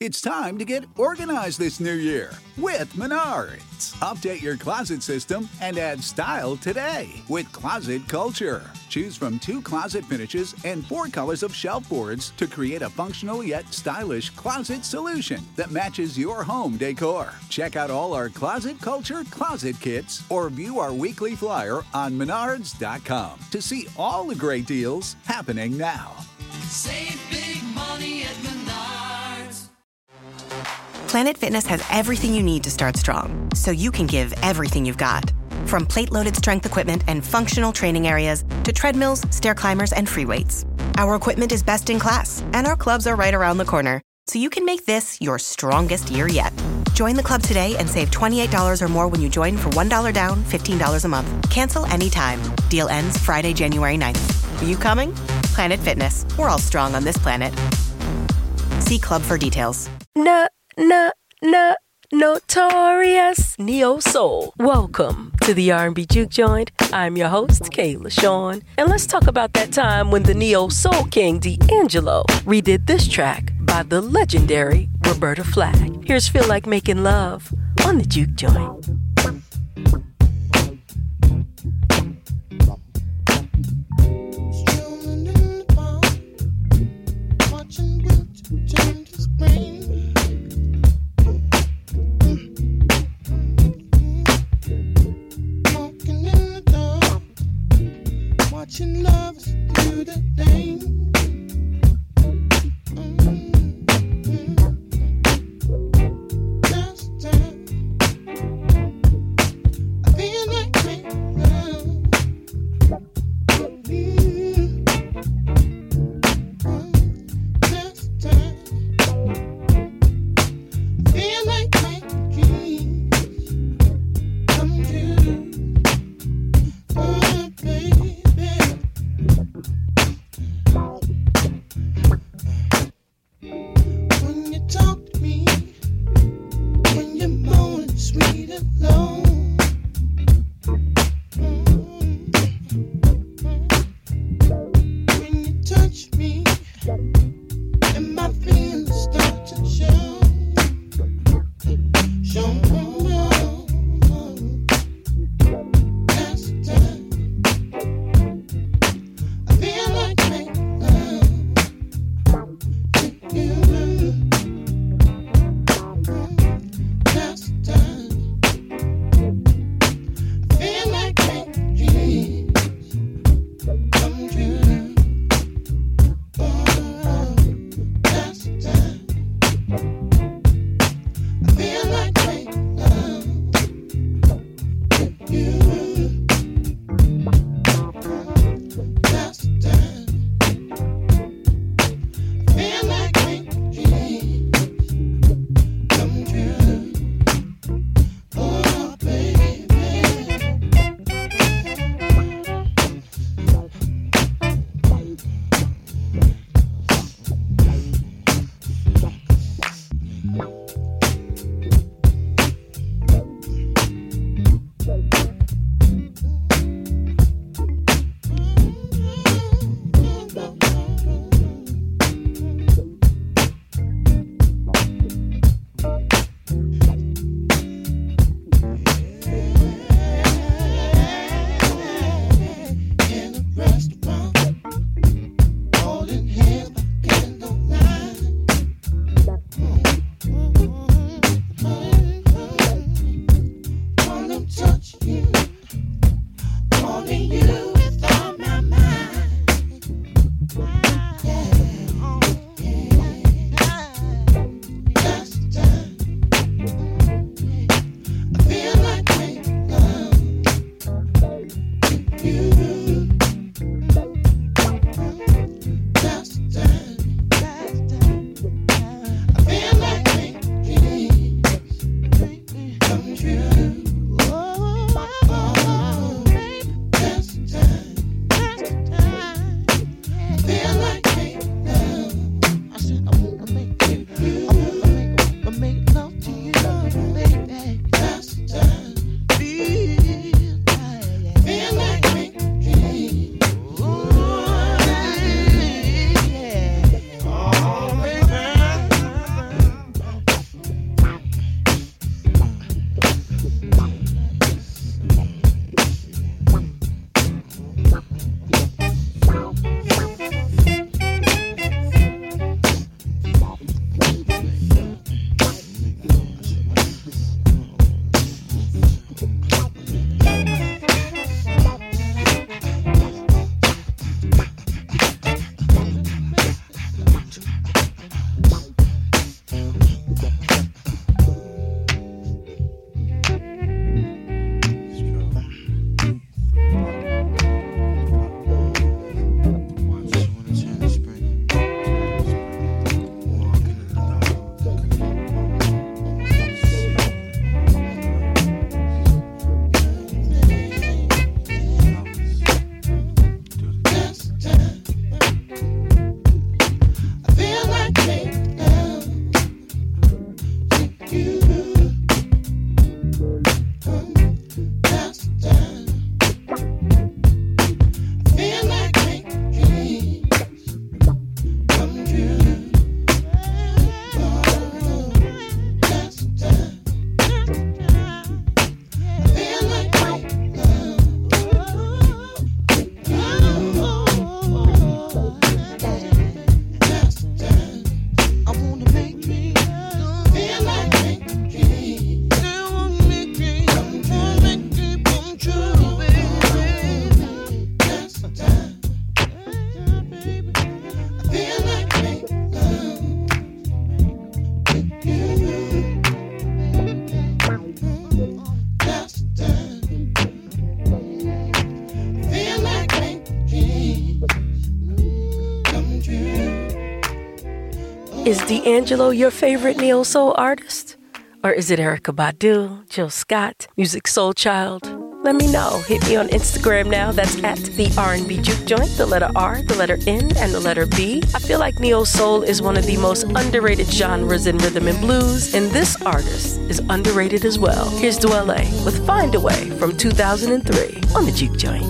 It's time to get organized this new year with Menards. Update your closet system and add style today with Closet Culture. Choose from 2 closet finishes and 4 colors of shelf boards to create a functional yet stylish closet solution that matches your home decor. Check out all our Closet Culture closet kits or view our weekly flyer on Menards.com to see all the great deals happening now. Save big money at Menards. Planet Fitness has everything you need to start strong, so you can give everything you've got. From plate-loaded strength equipment and functional training areas to treadmills, stair climbers, and free weights. Our equipment is best in class, and our clubs are right around the corner, so you can make this your strongest year yet. Join the club today and save $28 or more when you join for $1 down, $15 a month. Cancel anytime. Deal ends Friday, January 9th. Are you coming? Planet Fitness. We're all strong on this planet. See club for details. Notorious Neo-Soul. Welcome to the R&B Juke Joint. I'm your host, Kayla Sean. And let's talk about that time when the Neo-Soul King D'Angelo redid this track by the legendary Roberta Flack. Here's Feel Like Making Love on the Juke Joint. Watching lovers do the thing. Just Is D'Angelo your favorite neo-soul artist? Or is it Erykah Badu, Jill Scott, Musiq Soulchild? Let me know. Hit me on Instagram now. That's at the R&B Juke Joint, the letter R, the letter N, and the letter B. I feel like neo-soul is one of the most underrated genres in rhythm and blues, and this artist is underrated as well. Here's Dwele with Find a Way from 2003 on the Juke Joint.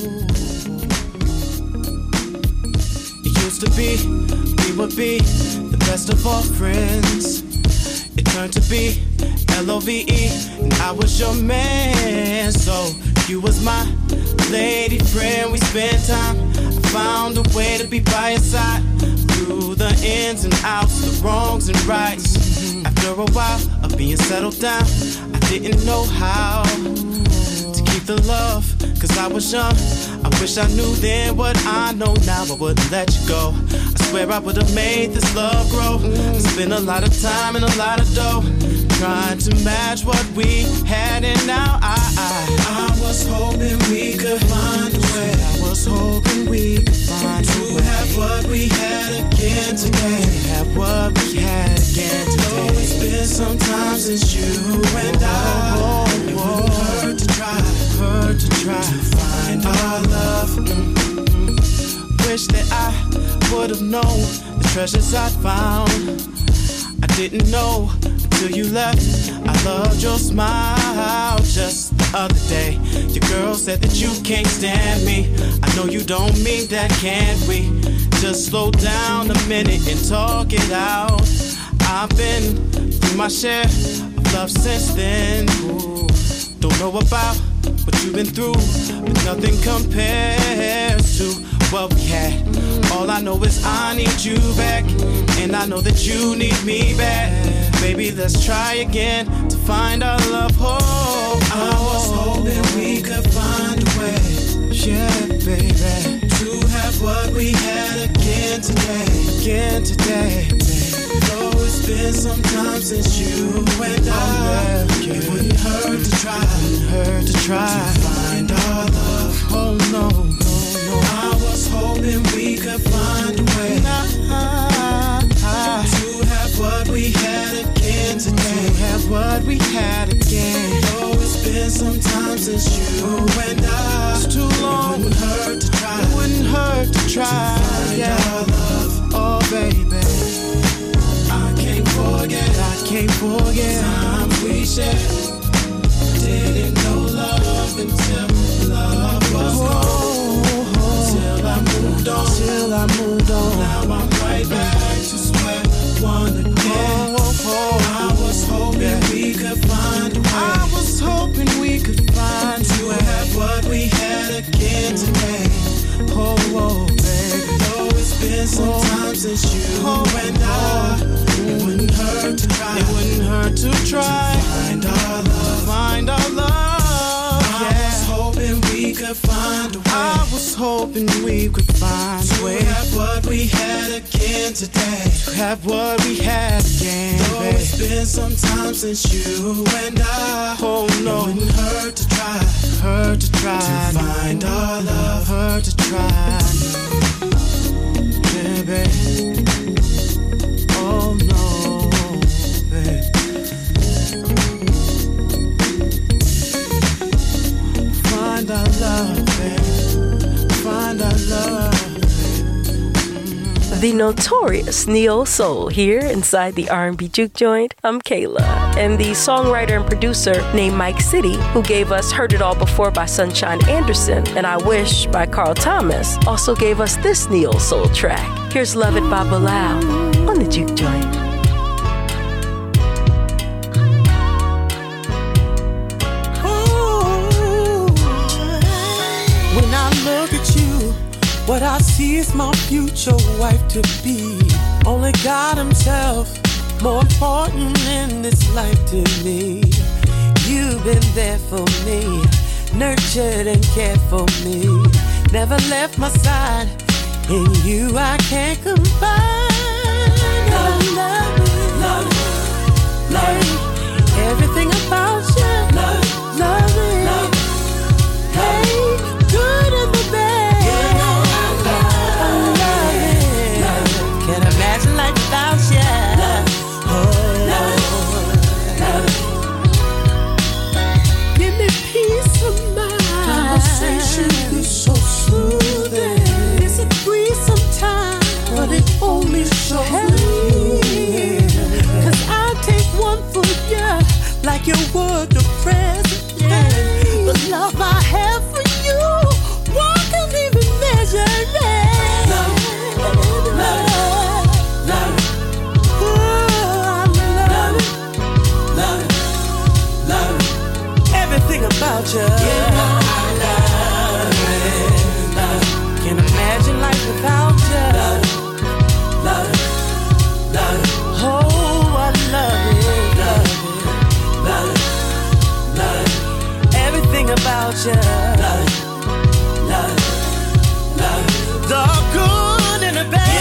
It used to be, we would be the best of all friends. It turned to be L-O-V-E, and I was your man. So you was my lady friend. We spent time, I found a way to be by your side, through the ins and outs, the wrongs and rights. After a while of being settled down, I didn't know how to keep the love, cause I was young. I wish I knew then what I know now. I wouldn't let you go. I swear I would've made this love grow. I spent a lot of time and a lot of dough trying to match what we had, and now I was hoping we could find a way. I was hoping we could find a way to have what we had again today. Have what we had again today. Though it's been some time since you and I. It wouldn't hurt to try to find our love. Wish that I would've known the treasures I found. I didn't know until you left. I loved your smile. Just the other day, your girl said that you can't stand me. I know you don't mean that, can't we? Just slow down a minute and talk it out. I've been through my share of love since then. Ooh, don't know about what you've been through, but nothing compares to what we had. All I know is I need you back, and I know that you need me back. Baby, let's try again to find our love. Oh, I was hoping we could find a way, yeah, baby, to have what we had again today. Though it's been some time since you and I, it wouldn't hurt to try to find our love. Oh no, I was hoping we could find a way to have what we had again today. Though it's been some time since you and I, it's too long. It wouldn't hurt to try to find our love. Oh baby, I can't forget time we shared. Didn't know love until love was gone. Till I moved on. Now I'm right back to square one again. I was hoping we could find a way. I was hoping we could find to have what we had again today. Oh, baby, though it's been some time since you and I, it wouldn't hurt to try. Find our love. I was hoping we could find a way. I was hoping we could find a way to have what we had again today. Though it's been some time since you and I, oh no, it wouldn't hurt to try to find our love. Hurt to try, yeah, baby. Oh no, baby. Find our love, baby. Find our love. The notorious Neo Soul here inside the R&B Juke Joint. I'm Kayla, and the songwriter and producer named Mike City, who gave us Heard It All Before by Sunshine Anderson and I Wish by Carl Thomas, also gave us this Neo Soul track. Here's Love It by Bilal on the Juke Joint. When I look at you, what I see is my future wife to be. Only God himself, more important in this life to me. You've been there for me, nurtured and cared for me. Never left my side, in you I can't confide. Love it. Everything about you, love it. Hey, good and the bad. I love it. Can't imagine life without you. for you like you would the president. The love I have for you, one can even measure it. Love, love, love, love, love, everything about you. I love it. Love. Can't imagine life without you. Love, love, love. Oh, I love it. Love it. Love, love. Everything about you. Love, love, love. The good and the bad.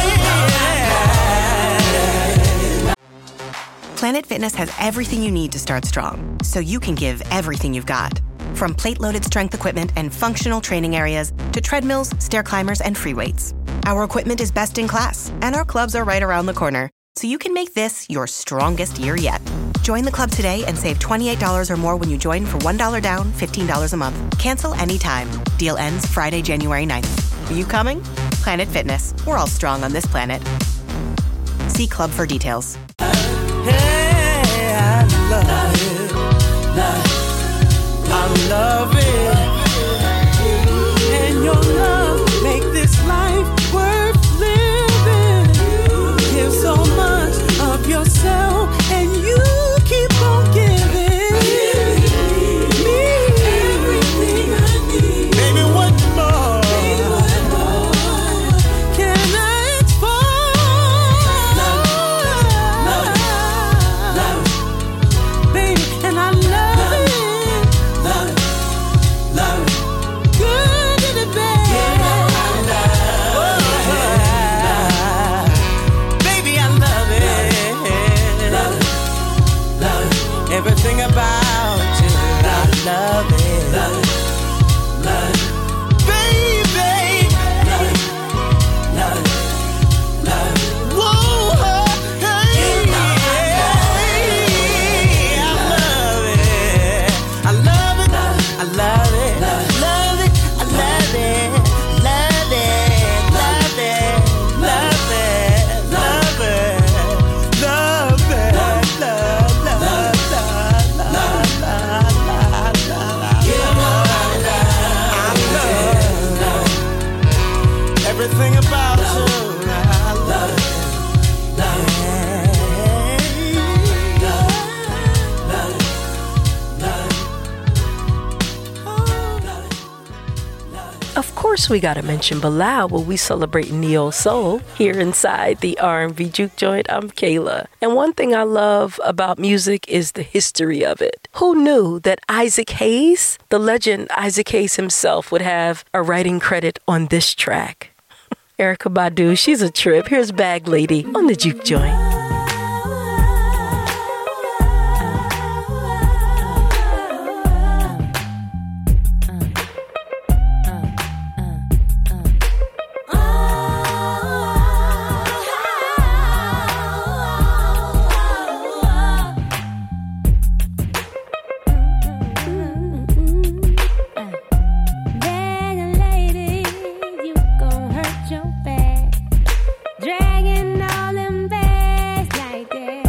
Planet Fitness has everything you need to start strong, so you can give everything you've got. From plate-loaded strength equipment and functional training areas to treadmills, stair climbers, and free weights. Our equipment is best in class, and our clubs are right around the corner, so you can make this your strongest year yet. Join the club today and save $28 or more when you join for $1 down, $15 a month. Cancel anytime. Deal ends Friday, January 9th. Are you coming? Planet Fitness. We're all strong on this planet. See club for details. Hey, I love it. I love it. And your love make this life worth living. Give so much of yourself and you keep on giving me everything I need. Baby, what more? Can I ask for? Love. Baby, and I love it. Love. Good and the bad. Baby, I love it. Love. Everything about you, I love it. Love. Baby. Love. Whoa, hey. I love it. I love it. I love it. Love it. I love it. Love it. Love it. Love it. Love it. Love it. Love, everything about you, I love it. Of course, we gotta mention Bilal when we celebrate neo soul here inside the R&B Juke Joint. I'm Kayla, and one thing I love about music is the history of it. Who knew that Isaac Hayes, the legend Isaac Hayes himself, would have a writing credit on this track? Erykah Badu, she's a trip. Here's Bag Lady on the Juke Joint. Dragging all them bags like that.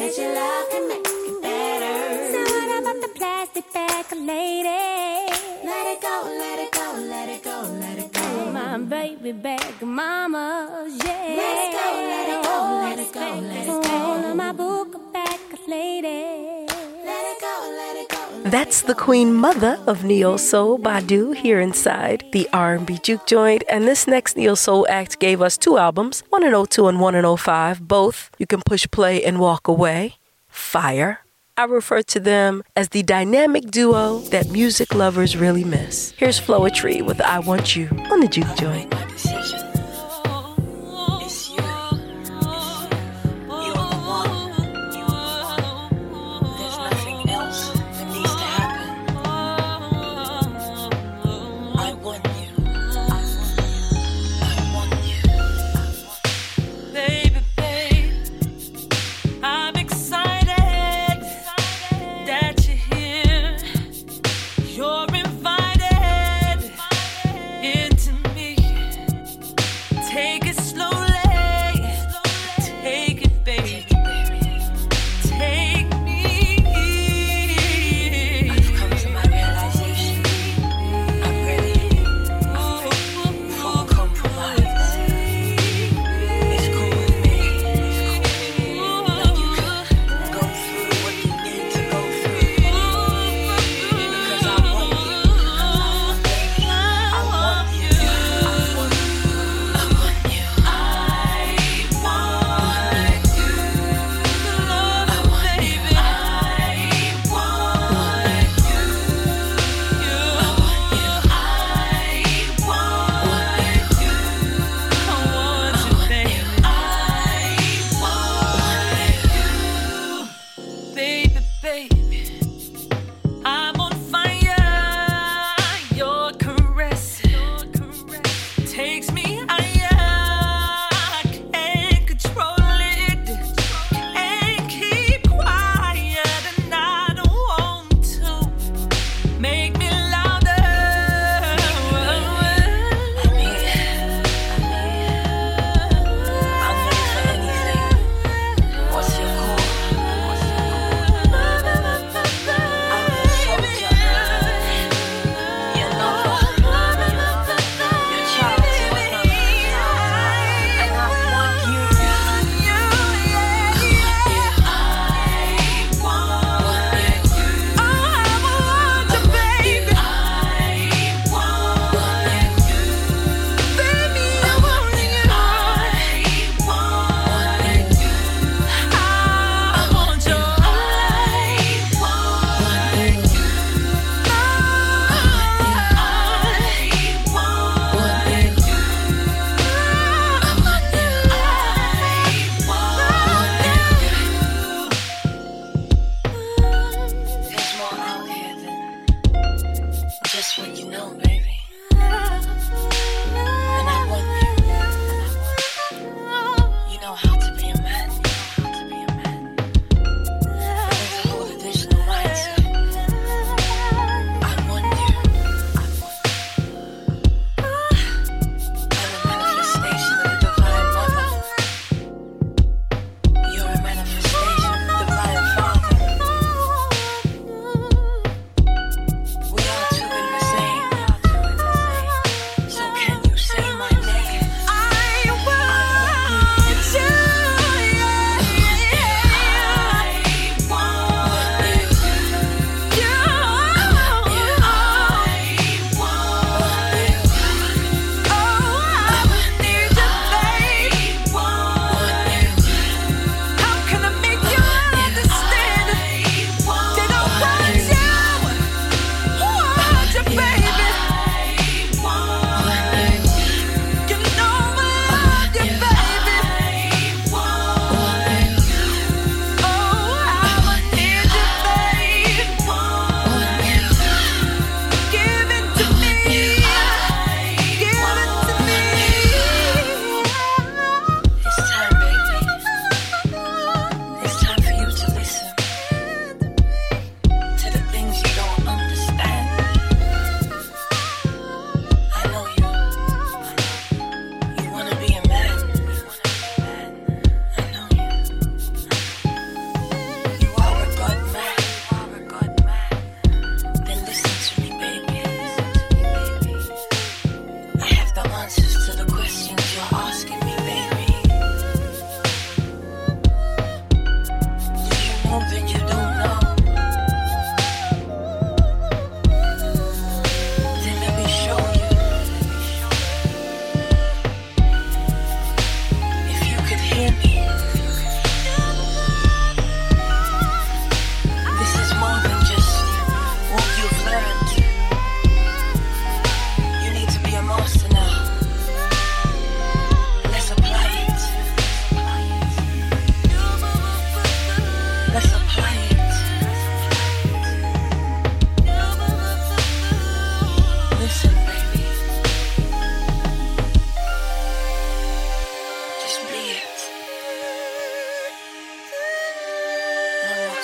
That your love can make it better. So what about the plastic bag, lady? Let it go, let it go, let it go, let it go. Oh, my baby bag, mama's, yeah. Let it go, let it go, let it go, let it go. All of my book bag, lady. Let it go, let it go. That's the Queen Mother of Neo Soul, Badu, here inside the R&B Juke Joint. And this next Neo Soul act gave us 2 albums, one in 02 and one in 05. Both you can push play and walk away. Fire. I refer to them as the dynamic duo that music lovers really miss. Here's Floetry with I Want You on the Juke Joint. You're invited into me.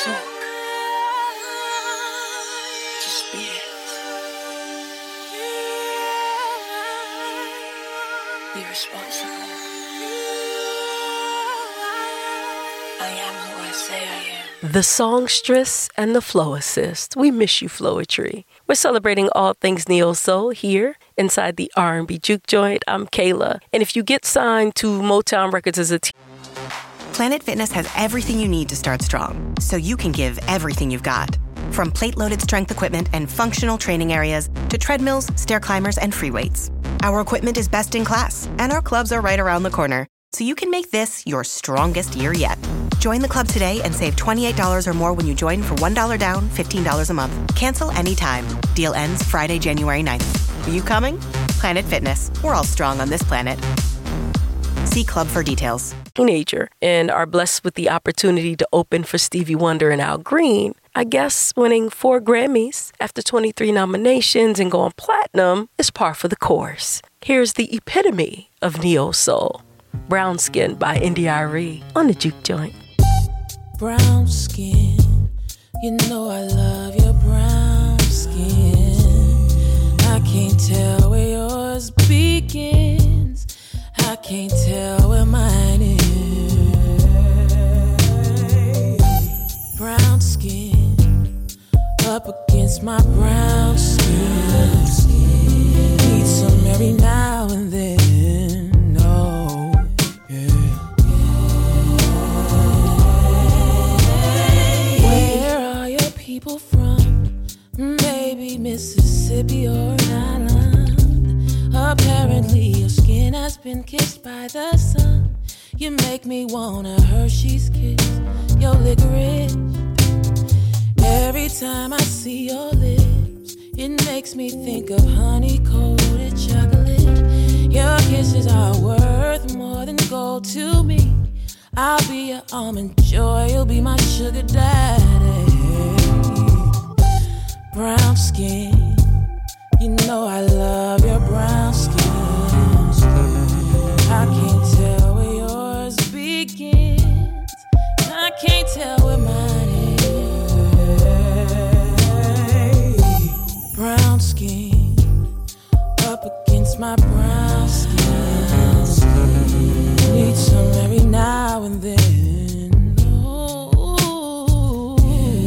talk. Just be it. Be responsible. I am who I say I am. The songstress and the flow assist. We miss you, Flowetry. We're celebrating all things neo-soul here inside the R&B Juke Joint. I'm Kayla. And if you get signed to Motown Records as a team, Planet Fitness has everything you need to start strong, so you can give everything you've got. From plate-loaded strength equipment and functional training areas to treadmills, stair climbers, and free weights. Our equipment is best in class, and our clubs are right around the corner, so you can make this your strongest year yet. Join the club today and save $28 or more when you join for $1 down, $15 a month. Cancel anytime. Deal ends Friday, January 9th. Are you coming? Planet Fitness. We're all strong on this planet. See club for details. Teenager, and are blessed with the opportunity to open for Stevie Wonder and Al Green. I guess winning 4 Grammys after 23 nominations and going platinum is par for the course. Here's the epitome of neo-soul. Brown Skin by India.Arie on the Juke Joint. Brown skin, you know I love your brown skin. I can't tell where yours begins. I can't tell where mine is. Brown skin, up against my brown skin. Need some every now and then. Oh, yeah. Where are your people from? Maybe Mississippi or an island. Apparently your skin has been kissed by the sun. You make me want a Hershey's kiss, your licorice. Every time I see your lips, it makes me think of honey-coated chocolate. Your kisses are worth more than gold to me. I'll be your almond joy, you'll be my sugar daddy. Brown skin, you know I love your brown skin. I can't tell where yours begins. I can't tell where mine is. Brown skin, up against my brown skin. Need some every now and then. Ooh,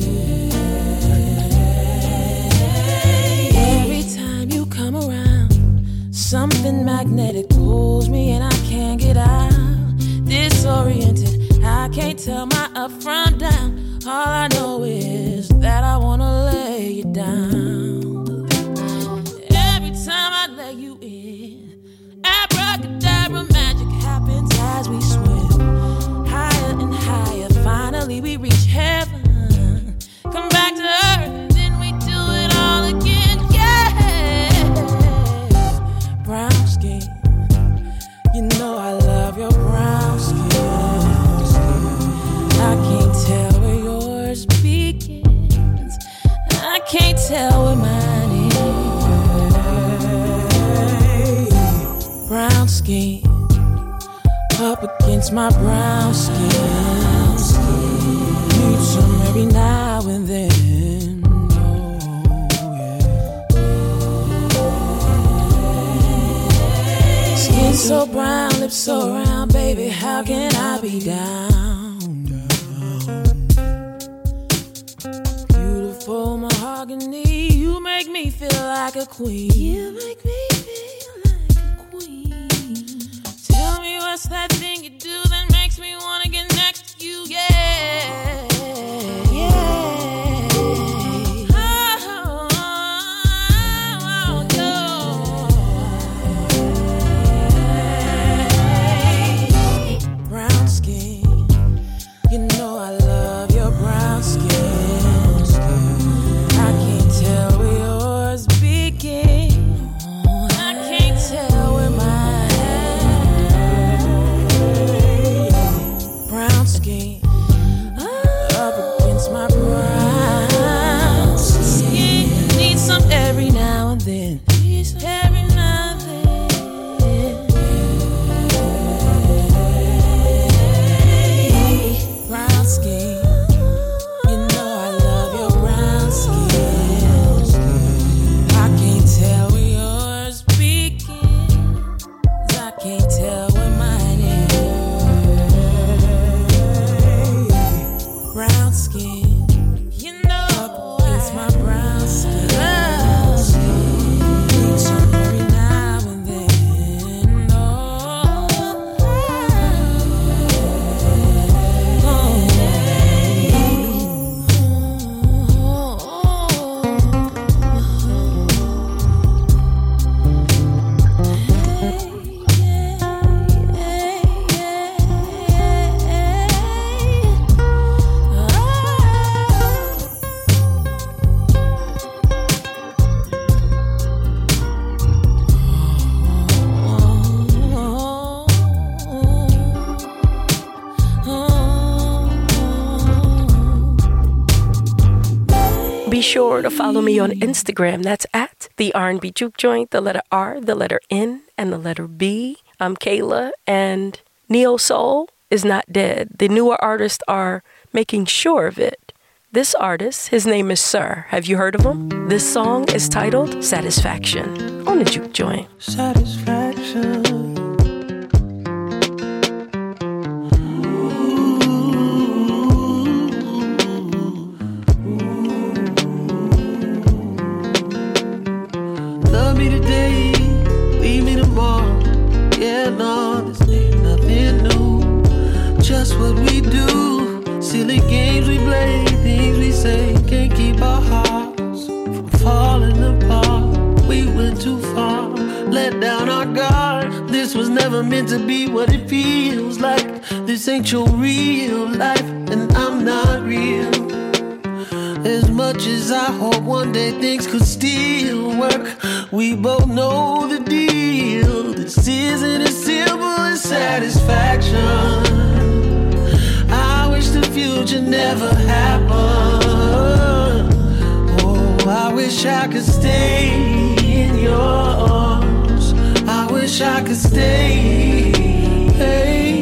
every time you come around, something magnetic pulls me and I can't get out. Disoriented, I can't tell my up from down. All I know is that I wanna lay you down. Every time I lay you in, abracadabra magic happens as we swim. Higher and higher, finally we reach heaven. Come back to earth and then we do it all again, yeah. Brown skin, you know I love your brown skin. I can't tell where yours begins. I can't tell where mine is. Brown skin, up against my brown skin. Need some every now and then. Oh, yeah. Skin so brown, lips so round, baby, how can I be down? Beautiful mahogany, you make me feel like a queen. You make me feel like a queen. Tell me what's that thing you do that makes me wanna get next to you, yeah. Yeah. Brown skin, you know I love your brown skin. I can't tell where yours begins. I can't tell where mine is. Brown skin, up against my brown skin. Need some every now and then. Every now and then. Brown skin, you skin. You know, it's my brown skin. So every now and then, Be sure to follow me on Instagram. That's at the R&B Juke Joint, the letter R, the letter N, and the letter B. I'm Kayla, and Neo Soul is not dead. The newer artists are making sure of it. This artist, his name is Sir. Have you heard of him? This song is titled Satisfaction on the Juke Joint. Satisfaction. Me today, leave me tomorrow. Yeah, no, this ain't nothing new. Just what we do. Silly games we play, things we say. Can't keep our hearts from falling apart. We went too far, let down our guard. This was never meant to be what it feels like. This ain't your real life, and I'm not real. As much as I hope one day things could still work, we both know the deal. This isn't as simple as satisfaction. I wish the future never happened. Oh, I wish I could stay in your arms. I wish I could stay. Hey.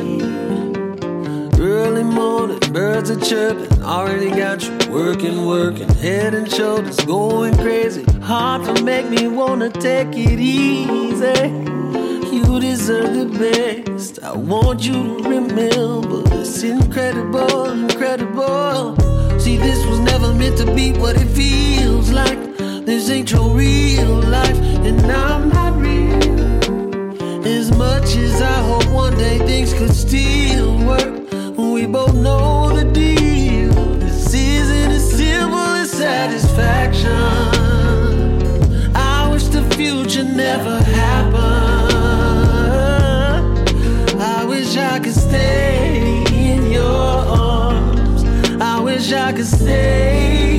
Early morning, birds are chirping. Already got you working, head and shoulders going crazy. Hard to make me wanna take it easy. You deserve the best. I want you to remember it's incredible. See, this was never meant to be what it feels like. This ain't your real life, and I'm not real. As much as I hope one day things could still work, we both know the deal. This isn't as simple as satisfaction. I wish the future never happened. I wish I could stay in your arms. I wish I could stay.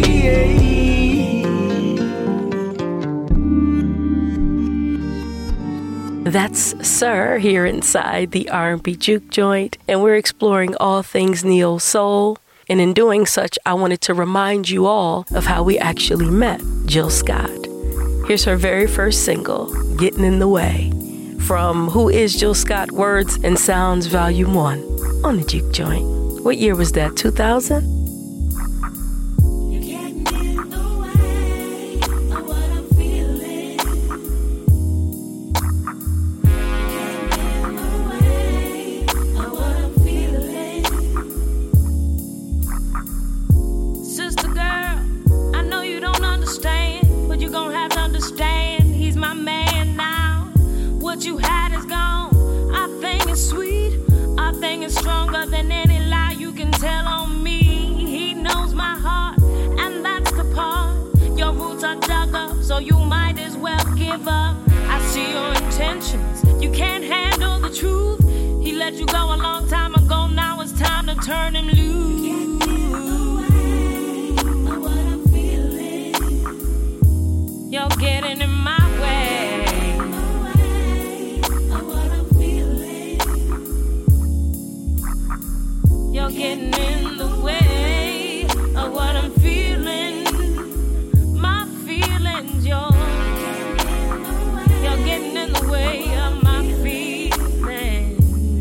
That's Sir here inside the R&B Juke Joint, and we're exploring all things neo soul. And in doing such, I wanted to remind you all of how we actually met Jill Scott. Here's her very first single, Getting in the Way, from Who Is Jill Scott? Words and Sounds Volume 1 on the Juke Joint. What year was that, 2000? So you might as well give up. I see your intentions. You can't handle the truth. He let you go a long time ago. Now it's time to turn him loose. You're getting in my way. You're getting in the way of what I'm feeling. You're getting in the way of my feelings.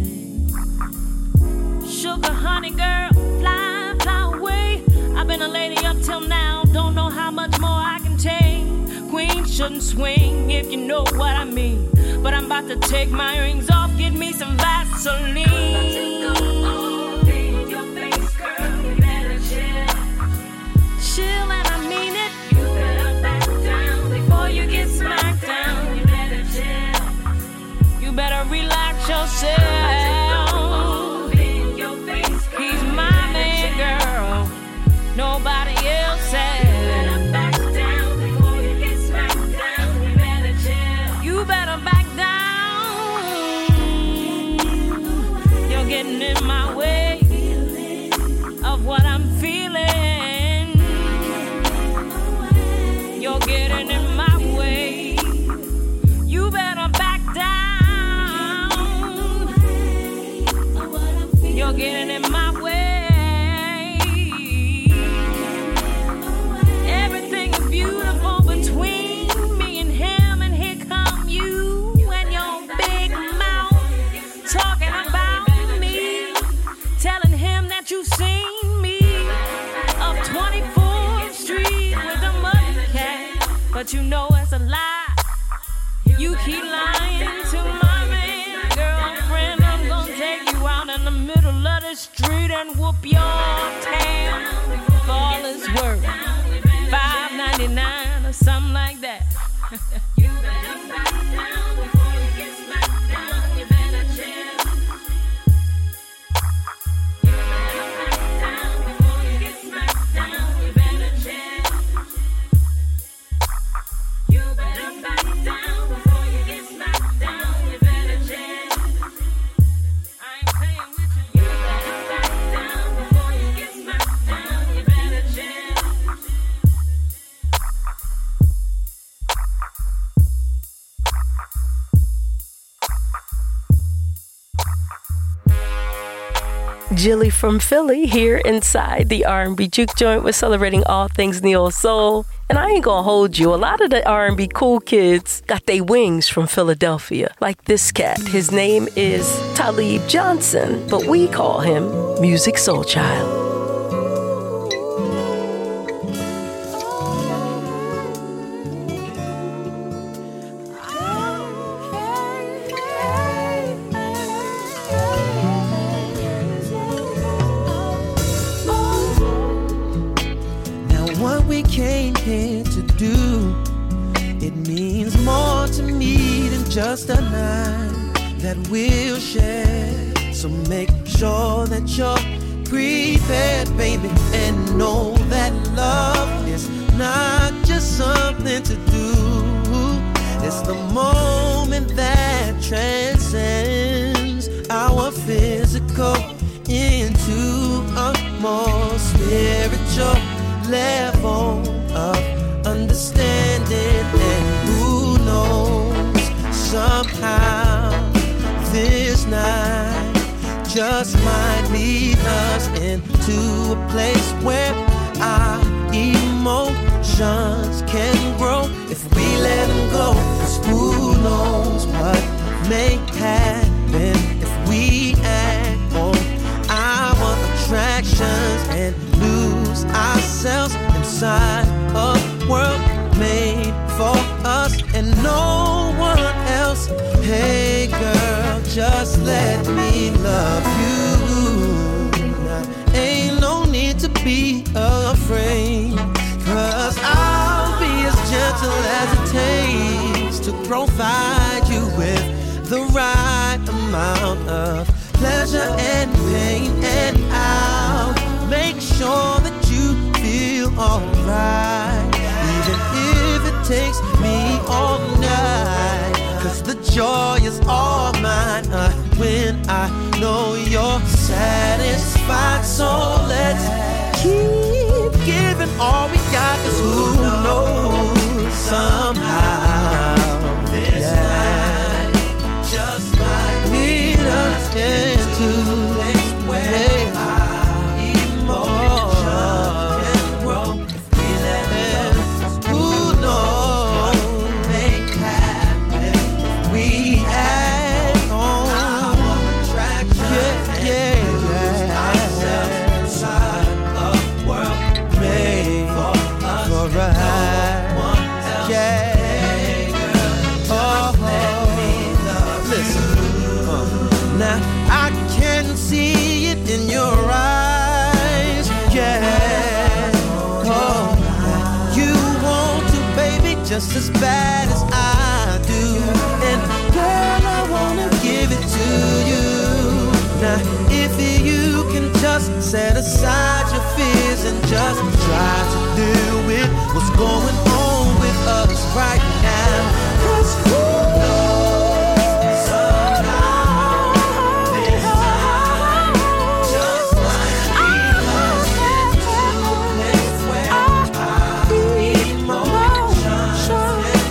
Sugar honey girl, fly away. I've been a lady up till now, don't know how much more I can take. Queen shouldn't swing if you know what I mean. But I'm about to take my rings off, get me some Vaseline. Your face, girl, you better change. but you know it's a lie. You keep lying to my man, girlfriend. I'm gonna take you out in the middle of the street and whoop your tail for all it's worth. $5.99 or something like that. You better back down before you get smacked down. You better chill. You better back down before you get smacked down. You better chill. You better back down before you get smacked down. You better chill. I ain't playing with you. You better back down before you get smacked down. You better chill. Jilly from Philly here inside the R&B Juke Joint. We're celebrating all things neo soul. And I ain't gonna hold you. A lot of the R&B cool kids got their wings from Philadelphia. Like this cat. His name is Talib Johnson, but we call him Musiq Soulchild. Came here to do, it means more to me than just a night that we'll share. So make sure that you're prepared, baby, and know that love is not just something to do. It's the moment that transcends our physical into a more spiritual level of understanding, and who knows, somehow this night just might lead us into a place where our emotions can grow if we let them go. 'Cause who knows what may happen if we act on our attractions and lose ourselves inside a world made for us and no one else. Hey girl, just let me love you. Now, ain't no need to be afraid, 'cause I'll be as gentle as it takes to provide you with the right amount of pleasure and pain, and I'll make sure that you feel alright, even if it takes me all night. 'Cause the joy is all mine when I know you're satisfied. So let's keep giving all we got, 'cause who knows, somehow this night just might lead us into this way. Just as bad as I do, and girl, I wanna give it to you. Now, if you can just set aside your fears and just try to deal with what's going on with us right now. 'Cause who knows, somehow this time just might lead us into a place where our emotions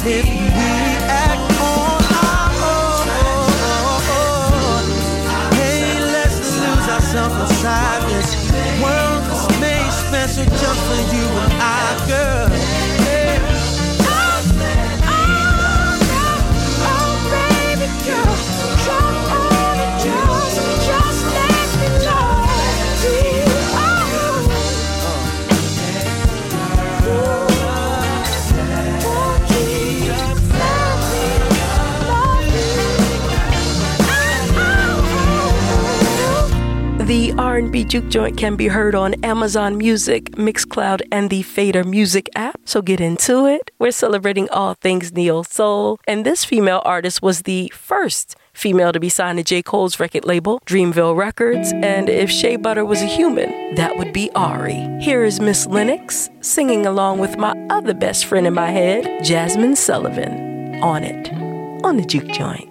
if we act on our own. Hey, let's lose ourselves inside this world that's made special just for you and I, girl. The R&B Juke Joint can be heard on Amazon Music, Mixcloud, and the Fader Music app. So get into it. We're celebrating all things neo-soul. And this female artist was the first female to be signed to J. Cole's record label, Dreamville Records. And if Shea Butter was a human, that would be Ari. Here is Miss Lennox singing along with my other best friend in my head, Jasmine Sullivan, on it, on the Juke Joint.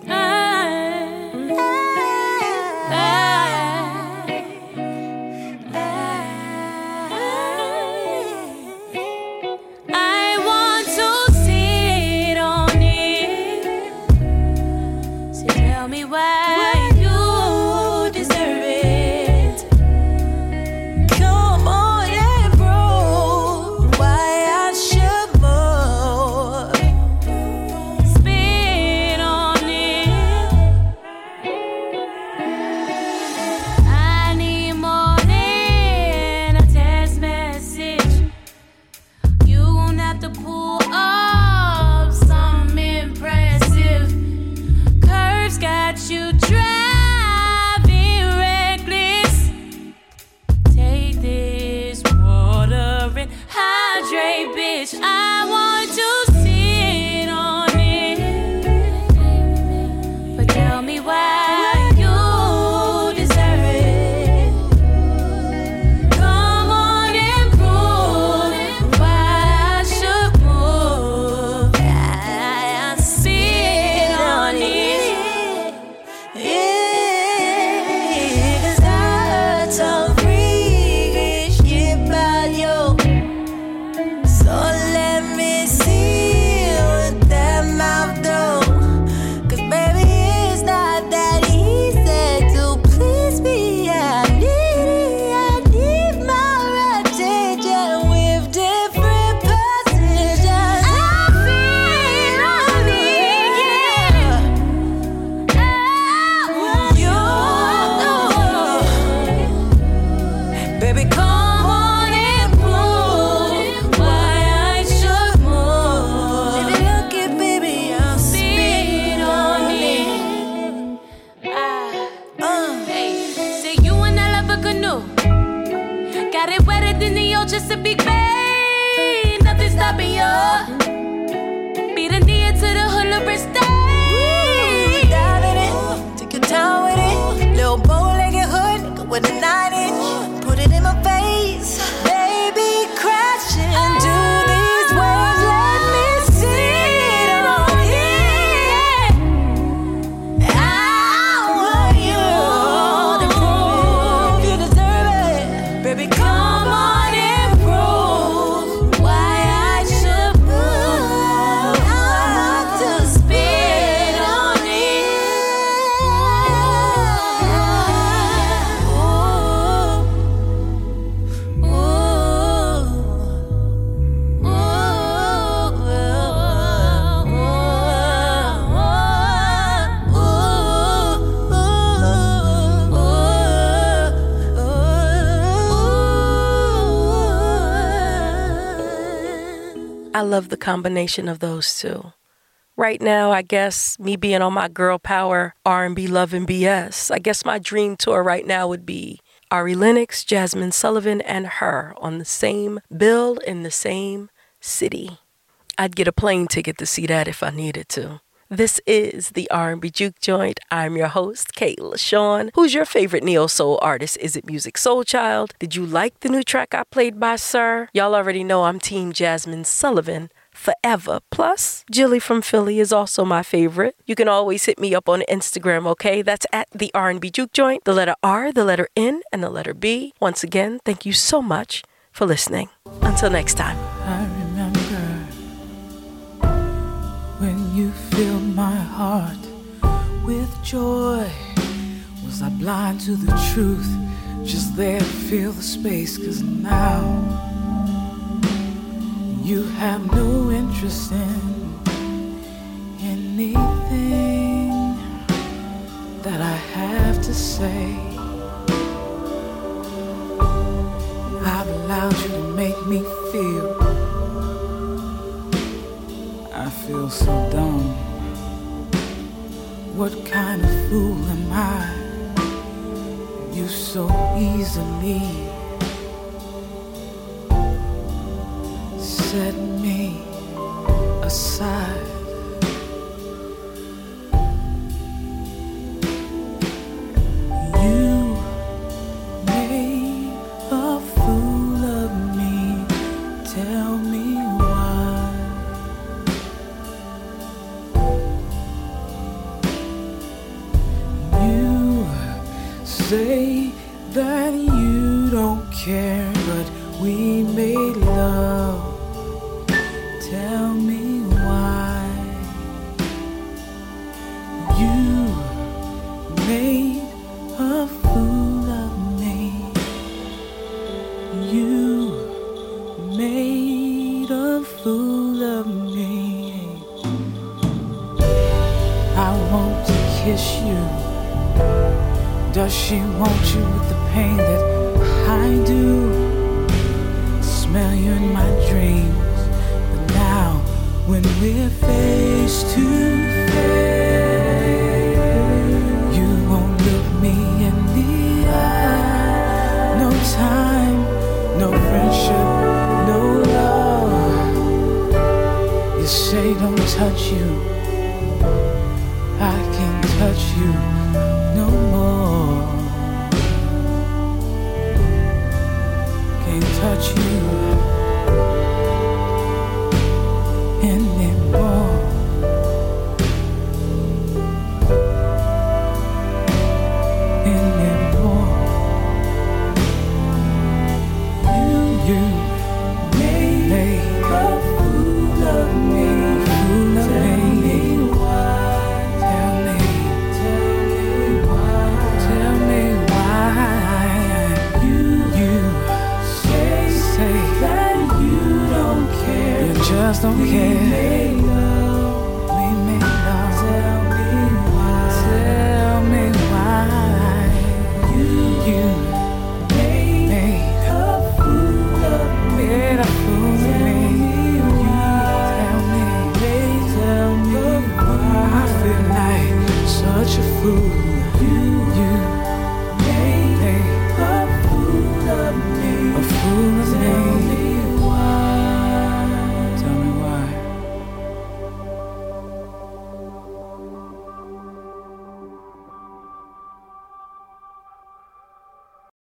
I love the combination of those two. Right now, I guess me being on my girl power R&B love and BS, I guess my dream tour right now would be Ari Lennox, Jasmine Sullivan, and her on the same bill in the same city. I'd get a plane ticket to see that if I needed to. This is the R&B Juke Joint. I'm your host, Kayla Sean. Who's your favorite neo-soul artist? Is it Musiq Soulchild? Did you like the new track I played by Sir? Y'all already know I'm Team Jasmine Sullivan forever. Plus, Jilly from Philly is also my favorite. You can always hit me up on Instagram, okay? That's at the R&B Juke Joint, the letter R, the letter N, and the letter B. Once again, thank you so much for listening. Until next time. I remember heart with joy. Was I blind to the truth? Just there to feel the space, 'cause now you have no interest in anything that I have to say. I've allowed you to make me feel. I feel so dumb. What kind of fool am I? You so easily set me aside. You made a fool of me. Tell me why. You say that you don't care, but we made love. Tell me why. You made a fool of me. You made a fool of me. I want to kiss you. Does she want you with the pain that I do? Smell you in my dreams. But now, when we're face to face, you won't look me in the eye. No time, no friendship, no love. You say don't touch you. I can't touch you no more. Can't touch you anymore. Anymore. You made a fool of me. Fool of me. Tell me why. Tell me why. You say that you don't care. You just don't care.